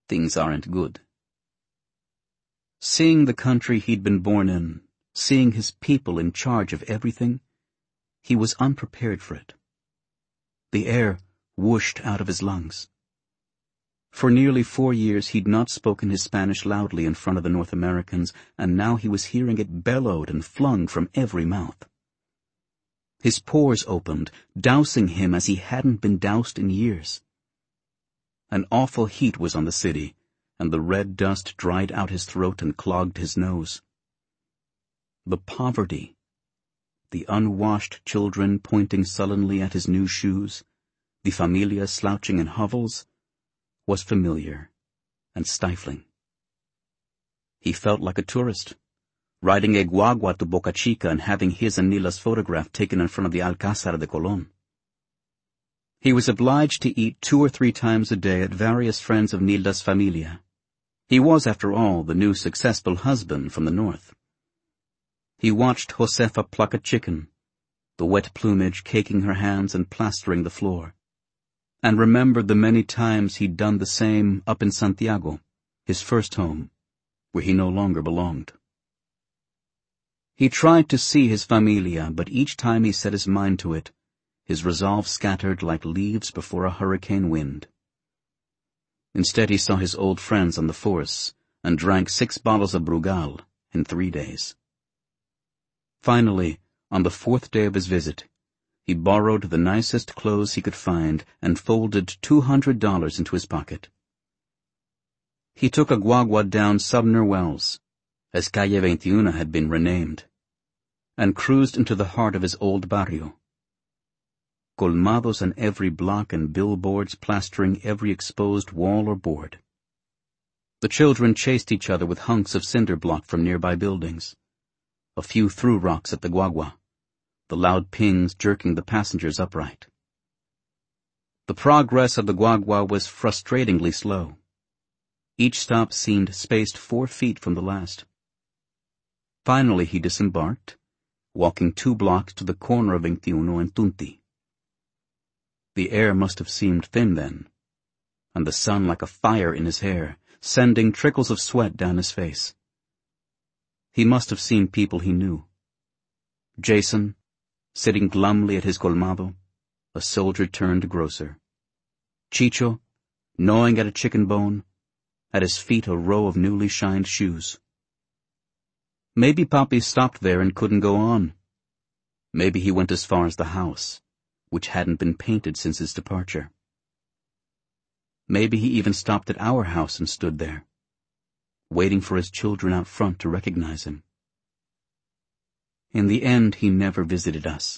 things aren't good. Seeing the country he'd been born in, seeing his people in charge of everything, he was unprepared for it. The air whooshed out of his lungs. For nearly four years he'd not spoken his Spanish loudly in front of the North Americans, and now he was hearing it bellowed and flung from every mouth. His pores opened, dousing him as he hadn't been doused in years. An awful heat was on the city, and the red dust dried out his throat and clogged his nose. The poverty, the unwashed children pointing sullenly at his new shoes, the familia slouching in hovels, was familiar and stifling. He felt like a tourist, riding a guagua to Boca Chica and having his and Nila's photograph taken in front of the Alcázar de Colón. He was obliged to eat two or three times a day at various friends of Nilda's familia. He was, after all, the new successful husband from the north. He watched Josefa pluck a chicken, the wet plumage caking her hands and plastering the floor, and remembered the many times he'd done the same up in Santiago, his first home, where he no longer belonged. He tried to see his familia, but each time he set his mind to it, his resolve scattered like leaves before a hurricane wind. Instead he saw his old friends on the force, and drank six bottles of Brugal in three days. Finally, on the fourth day of his visit, he borrowed the nicest clothes he could find and folded two hundred dollars into his pocket. He took a guagua down Sumner Wells, as Calle veintiuno had been renamed, and cruised into the heart of his old barrio. Colmados on every block and billboards plastering every exposed wall or board. The children chased each other with hunks of cinder block from nearby buildings. A few threw rocks at the guagua, the loud pings jerking the passengers upright. The progress of the guagua was frustratingly slow. Each stop seemed spaced four feet from the last. Finally he disembarked, walking two blocks to the corner of veintiuno and Tunti. The air must have seemed thin then, and the sun like a fire in his hair, sending trickles of sweat down his face. He must have seen people he knew. Jason, sitting glumly at his colmado, a soldier-turned-grocer. Chicho, gnawing at a chicken bone, at his feet a row of newly shined shoes. Maybe Papi stopped there and couldn't go on. Maybe he went as far as the house, which hadn't been painted since his departure. Maybe he even stopped at our house and stood there, waiting for his children out front to recognize him. In the end, he never visited us.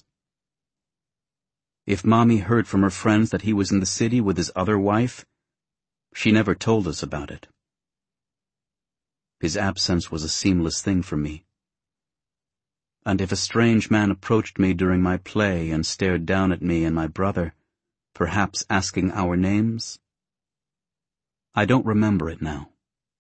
If Mommy heard from her friends that he was in the city with his other wife, she never told us about it. His absence was a seamless thing for me. And if a strange man approached me during my play and stared down at me and my brother, perhaps asking our names, I don't remember it now.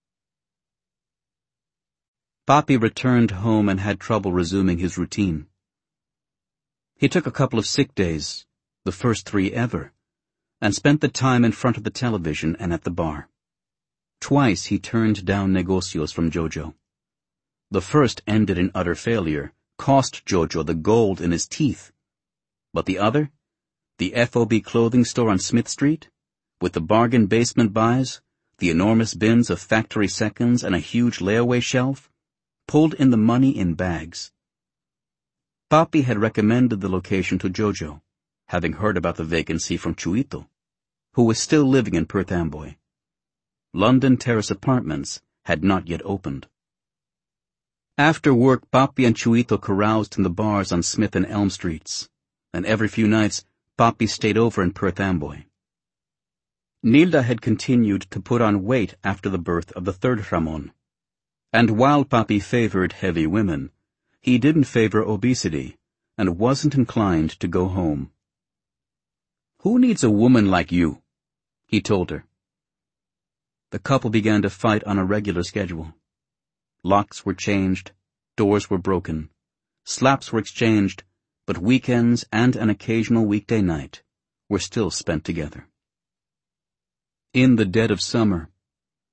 Papi returned home and had trouble resuming his routine. He took a couple of sick days, the first three ever, and spent the time in front of the television and at the bar. Twice he turned down negocios from Jojo. The first ended in utter failure, cost Jojo the gold in his teeth. But the other, the F O B clothing store on Smith Street, with the bargain basement buys, the enormous bins of factory seconds and a huge layaway shelf, pulled in the money in bags. Papi had recommended the location to Jojo, having heard about the vacancy from Chuito, who was still living in Perth Amboy. London Terrace Apartments had not yet opened. After work, Papi and Chuito caroused in the bars on Smith and Elm Streets, and every few nights, Papi stayed over in Perth Amboy. Nilda had continued to put on weight after the birth of the third Ramon, and while Papi favored heavy women, he didn't favor obesity, and wasn't inclined to go home. "Who needs a woman like you?" he told her. The couple began to fight on a regular schedule. Locks were changed, doors were broken, slaps were exchanged, but weekends and an occasional weekday night were still spent together. In the dead of summer,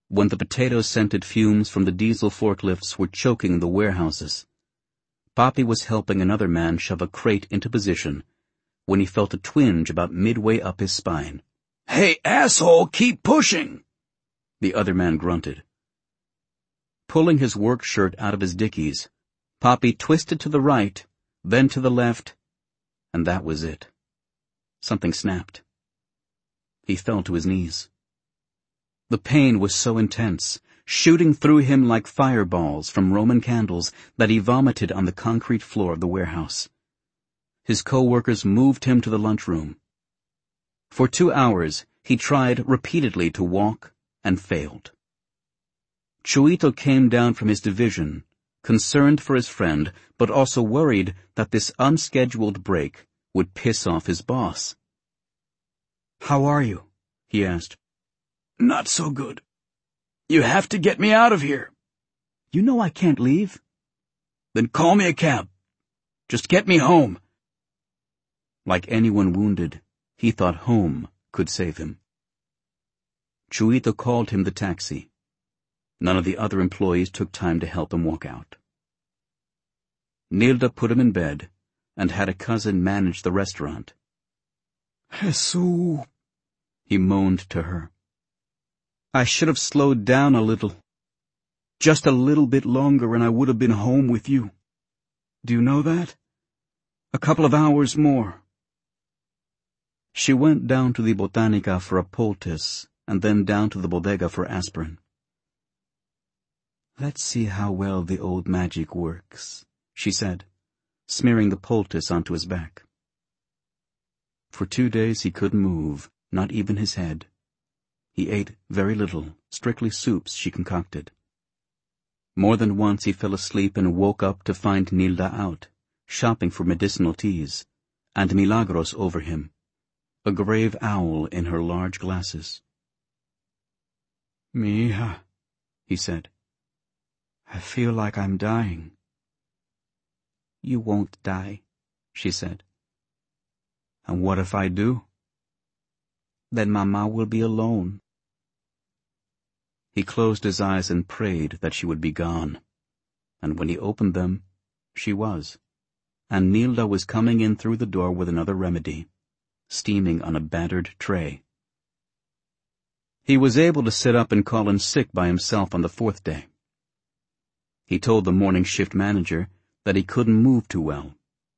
when the potato-scented fumes from the diesel forklifts were choking the warehouses. Papi was helping another man shove a crate into position when he felt a twinge about midway up his spine. "Hey, asshole, keep pushing!" the other man grunted. Pulling his work shirt out of his dickies, Papi twisted to the right, then to the left, and that was it. Something snapped. He fell to his knees. The pain was so intense, shooting through him like fireballs from Roman candles, that he vomited on the concrete floor of the warehouse. His co-workers moved him to the lunchroom. For two hours, he tried repeatedly to walk and failed. Chuito came down from his division, concerned for his friend, but also worried that this unscheduled break would piss off his boss. "How are you?" he asked. "Not so good. You have to get me out of here." "You know I can't leave." "Then call me a cab. Just get me home." Like anyone wounded, he thought home could save him. Chuito called him the taxi. None of the other employees took time to help him walk out. Nilda put him in bed and had a cousin manage the restaurant. "Jesus," he moaned to her. "I should have slowed down a little. Just a little bit longer and I would have been home with you. Do you know that? A couple of hours more." She went down to the Botanica for a poultice and then down to the bodega for aspirin. "Let's see how well the old magic works," she said, smearing the poultice onto his back. For two days he couldn't move, not even his head. He ate very little, strictly soups she concocted. More than once he fell asleep and woke up to find Nilda out, shopping for medicinal teas, and Milagros over him, a grave owl in her large glasses. "Mi hija," he said. "I feel like I'm dying." "You won't die," she said. "And what if I do?" "Then Mama will be alone." He closed his eyes and prayed that she would be gone. And when he opened them, she was. And Nilda was coming in through the door with another remedy, steaming on a battered tray. He was able to sit up and call in sick by himself on the fourth day. He told the morning shift manager that he couldn't move too well.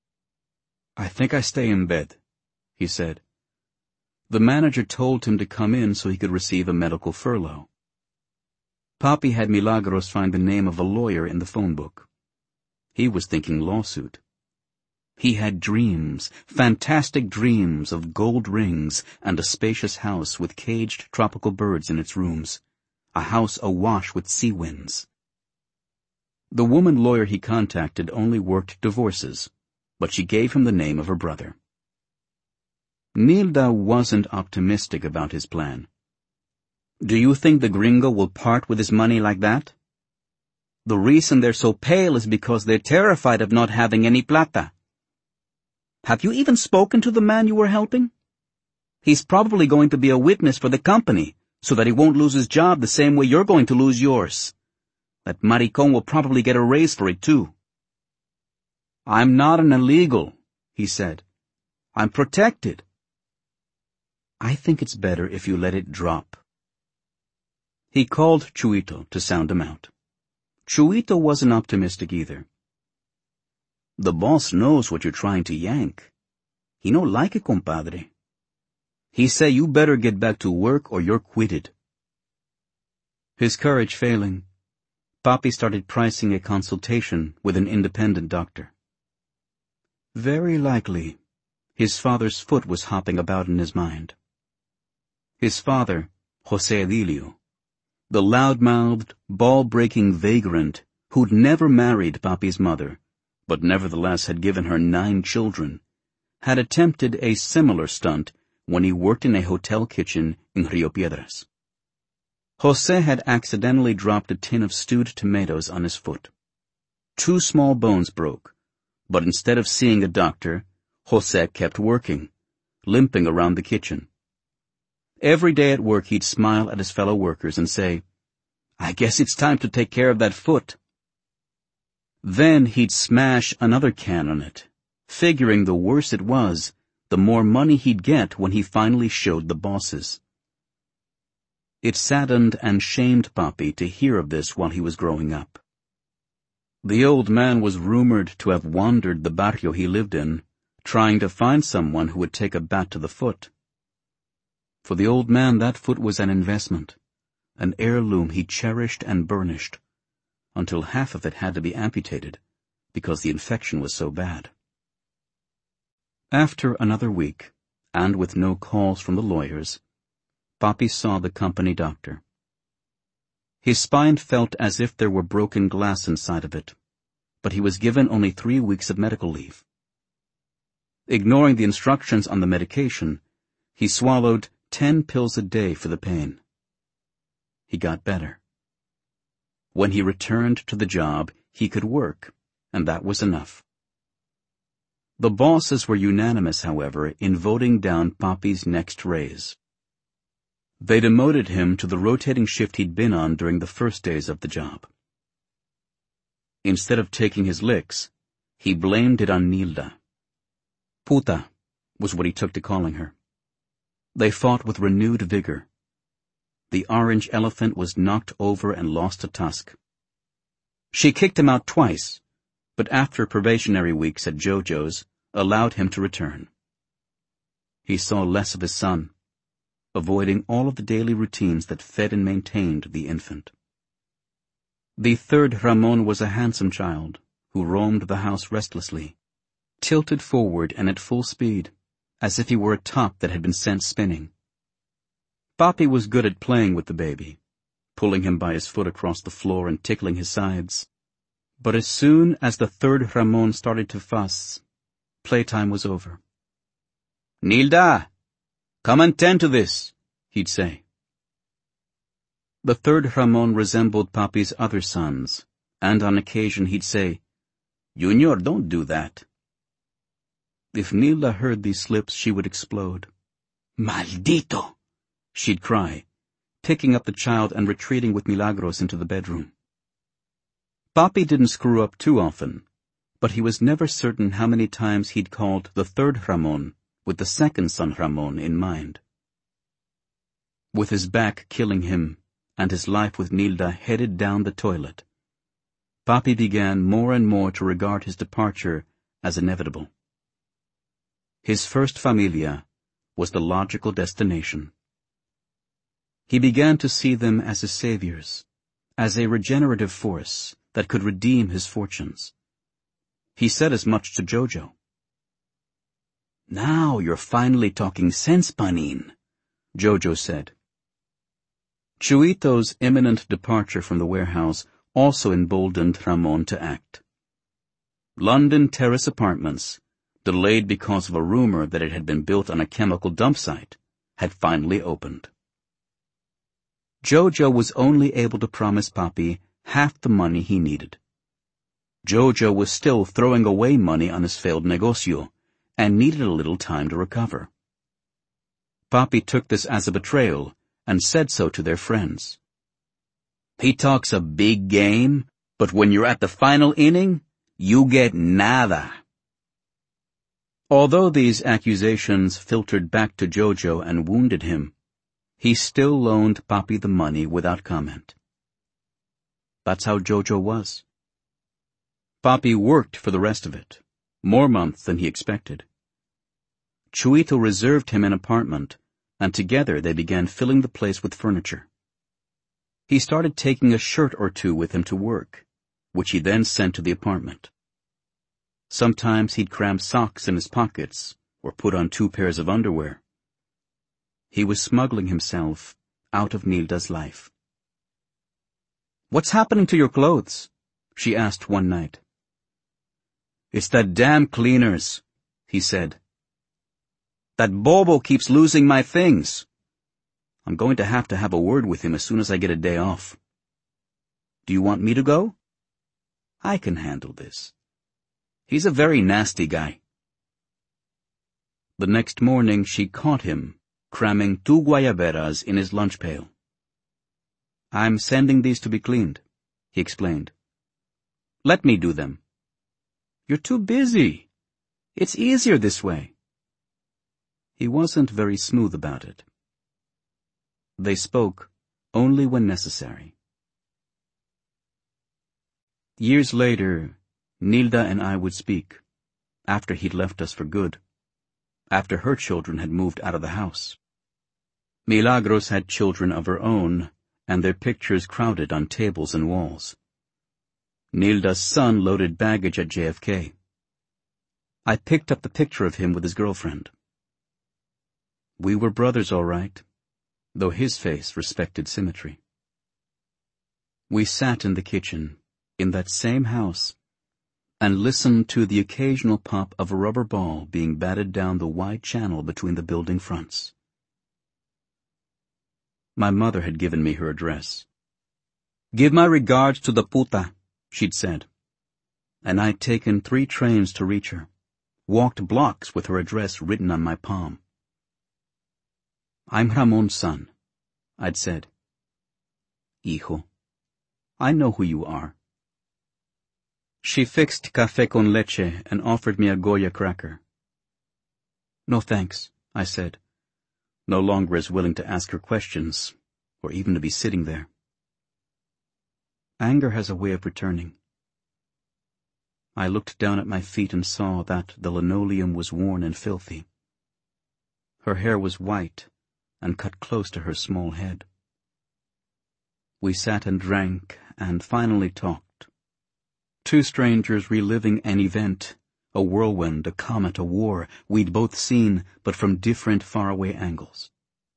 "I think I stay in bed," he said. The manager told him to come in so he could receive a medical furlough. Papi had Milagros find the name of a lawyer in the phone book. He was thinking lawsuit. He had dreams, fantastic dreams of gold rings and a spacious house with caged tropical birds in its rooms, a house awash with sea winds. The woman lawyer he contacted only worked divorces, but she gave him the name of her brother. Nilda wasn't optimistic about his plan. "Do you think the gringo will part with his money like that? The reason they're so pale is because they're terrified of not having any plata. Have you even spoken to the man you were helping? He's probably going to be a witness for the company so that he won't lose his job the same way you're going to lose yours. That maricon will probably get a raise for it too." "I'm not an illegal," he said. "I'm protected." "I think it's better if you let it drop." He called Chuito to sound him out. Chuito wasn't optimistic either. "The boss knows what you're trying to yank. He no like it, compadre. He say you better get back to work or you're quitted." His courage failing, Papi started pricing a consultation with an independent doctor. Very likely, his father's foot was hopping about in his mind. His father, José Edilio, the loud-mouthed, ball-breaking vagrant who'd never married Papi's mother, but nevertheless had given her nine children, had attempted a similar stunt when he worked in a hotel kitchen in Rio Piedras. José had accidentally dropped a tin of stewed tomatoes on his foot. Two small bones broke, but instead of seeing a doctor, José kept working, limping around the kitchen. Every day at work he'd smile at his fellow workers and say, I guess it's time to take care of that foot. Then he'd smash another can on it, figuring the worse it was, the more money he'd get when he finally showed the bosses. It saddened and shamed Papi to hear of this while he was growing up. The old man was rumored to have wandered the barrio he lived in, trying to find someone who would take a bat to the foot. For the old man, that foot was an investment, an heirloom he cherished and burnished, until half of it had to be amputated, because the infection was so bad. After another week, and with no calls from the lawyers, Papi saw the company doctor. His spine felt as if there were broken glass inside of it, but he was given only three weeks of medical leave. Ignoring the instructions on the medication, he swallowed ten pills a day for the pain. He got better. When he returned to the job, he could work, and that was enough. The bosses were unanimous, however, in voting down Papi's next raise. They demoted him to the rotating shift he'd been on during the first days of the job. Instead of taking his licks, he blamed it on Nilda. Puta was what he took to calling her. They fought with renewed vigor. The orange elephant was knocked over and lost a tusk. She kicked him out twice, but after probationary weeks at JoJo's, allowed him to return. He saw less of his son, avoiding all of the daily routines that fed and maintained the infant. The third Ramon was a handsome child, who roamed the house restlessly, tilted forward and at full speed, as if he were a top that had been sent spinning. Papi was good at playing with the baby, pulling him by his foot across the floor and tickling his sides. But as soon as the third Ramon started to fuss, playtime was over. "Nilda, come and tend to this," he'd say. The third Ramon resembled Papi's other sons, and on occasion he'd say, "Junior, don't do that." If Nilda heard these slips, she would explode. "Maldito!" she'd cry, picking up the child and retreating with Milagros into the bedroom. Papi didn't screw up too often, but he was never certain how many times he'd called the third Ramon with the second son Ramon in mind. With his back killing him and his life with Nilda headed down the toilet, Papi began more and more to regard his departure as inevitable. His first familia was the logical destination. He began to see them as his saviors, as a regenerative force that could redeem his fortunes. He said as much to Jojo. "Now you're finally talking sense, Panin," Jojo said. Chuito's imminent departure from the warehouse also emboldened Ramon to act. London Terrace Apartments, delayed because of a rumor that it had been built on a chemical dump site, had finally opened. Jojo was only able to promise Papi half the money he needed. Jojo was still throwing away money on his failed negocio, and needed a little time to recover. Papi took this as a betrayal, and said so to their friends. "He talks a big game, but when you're at the final inning, you get nada." Although these accusations filtered back to Jojo and wounded him, he still loaned Papi the money without comment. That's how Jojo was. Papi worked for the rest of it, more months than he expected. Chuito reserved him an apartment, and together they began filling the place with furniture. He started taking a shirt or two with him to work, which he then sent to the apartment. Sometimes he'd cram socks in his pockets, or put on two pairs of underwear. He was smuggling himself out of Nilda's life. "What's happening to your clothes?" she asked one night. "It's that damn cleaners," he said. "That Bobo keeps losing my things. I'm going to have to have a word with him as soon as I get a day off." "Do you want me to go?" "I can handle this. He's a very nasty guy." The next morning she caught him cramming two guayaberas in his lunch pail. I'm sending these to be cleaned, he explained. Let me do them. You're too busy. It's easier this way. He wasn't very smooth about it. They spoke only when necessary. Years later, Nilda and I would speak, after he'd left us for good, after her children had moved out of the house. Milagros had children of her own, and their pictures crowded on tables and walls. Nilda's son loaded baggage at J F K. I picked up the picture of him with his girlfriend. We were brothers all right, though his face respected symmetry. We sat in the kitchen, in that same house, and listened to the occasional pop of a rubber ball being batted down the wide channel between the building fronts. My mother had given me her address. Give my regards to the puta, she'd said, and I'd taken three trains to reach her, walked blocks with her address written on my palm. I'm Ramon's son, I'd said. Hijo, I know who you are. She fixed café con leche and offered me a Goya cracker. No thanks, I said, no longer as willing to ask her questions, or even to be sitting there. Anger has a way of returning. I looked down at my feet and saw that the linoleum was worn and filthy. Her hair was white and cut close to her small head. We sat and drank and finally talked. Two strangers reliving an event, a whirlwind, a comet, a war, we'd both seen, but from different faraway angles.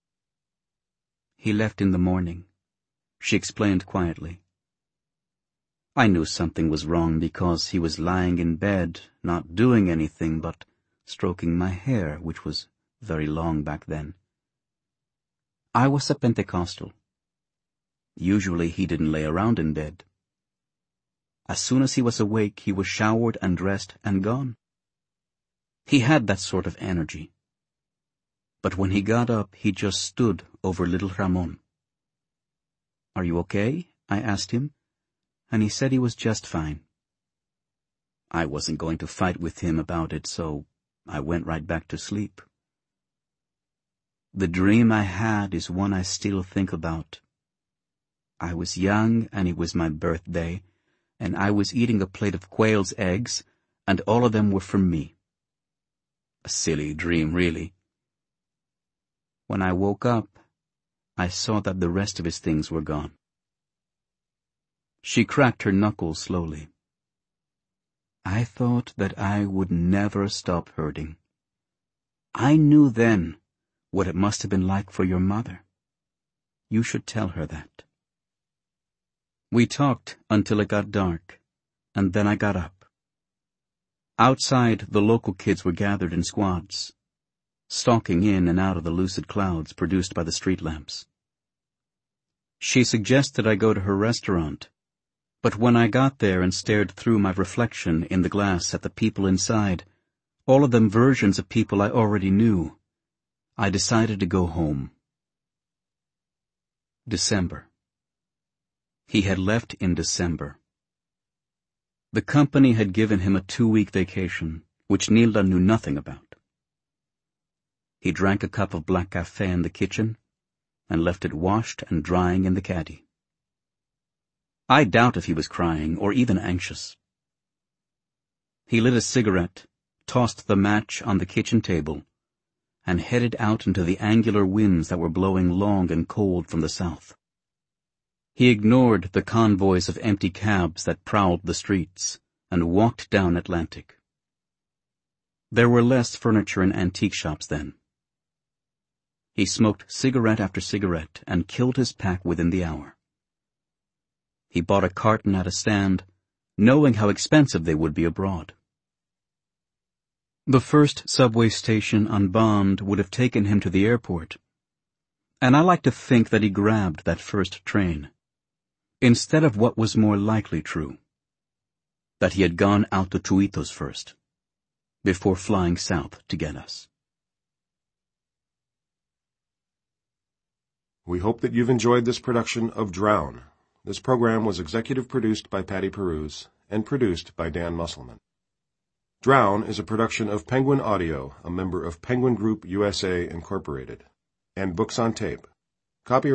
He left in the morning, she explained quietly. I knew something was wrong because he was lying in bed, not doing anything but stroking my hair, which was very long back then. I was a Pentecostal. Usually he didn't lay around in bed. As soon as he was awake, he was showered and dressed and gone. He had that sort of energy. But when he got up, he just stood over little Ramon. Are you okay? I asked him, and he said he was just fine. I wasn't going to fight with him about it, so I went right back to sleep. The dream I had is one I still think about. I was young, and it was my birthday, and I was eating a plate of quail's eggs, and all of them were for me. A silly dream, really. When I woke up, I saw that the rest of his things were gone. She cracked her knuckles slowly. I thought that I would never stop hurting. I knew then what it must have been like for your mother. You should tell her that. We talked until it got dark, and then I got up. Outside, the local kids were gathered in squads, stalking in and out of the lucid clouds produced by the street lamps. She suggested I go to her restaurant, but when I got there and stared through my reflection in the glass at the people inside, all of them versions of people I already knew, I decided to go home. December. He had left in December. The company had given him a two-week vacation, which Nilda knew nothing about. He drank a cup of black café in the kitchen and left it washed and drying in the caddy. I doubt if he was crying or even anxious. He lit a cigarette, tossed the match on the kitchen table, and headed out into the angular winds that were blowing long and cold from the south. He ignored the convoys of empty cabs that prowled the streets and walked down Atlantic. There were less furniture and antique shops then. He smoked cigarette after cigarette and killed his pack within the hour. He bought a carton at a stand, knowing how expensive they would be abroad. The first subway station on Bond would have taken him to the airport, and I like to think that he grabbed that first train, instead of what was more likely true, that he had gone out to Tuitos first, before flying south to get us. We hope that you've enjoyed this production of Drown. This program was executive produced by Patty Peruse and produced by Dan Musselman. Drown is a production of Penguin Audio, a member of Penguin Group U S A Incorporated, and Books on Tape. Copyright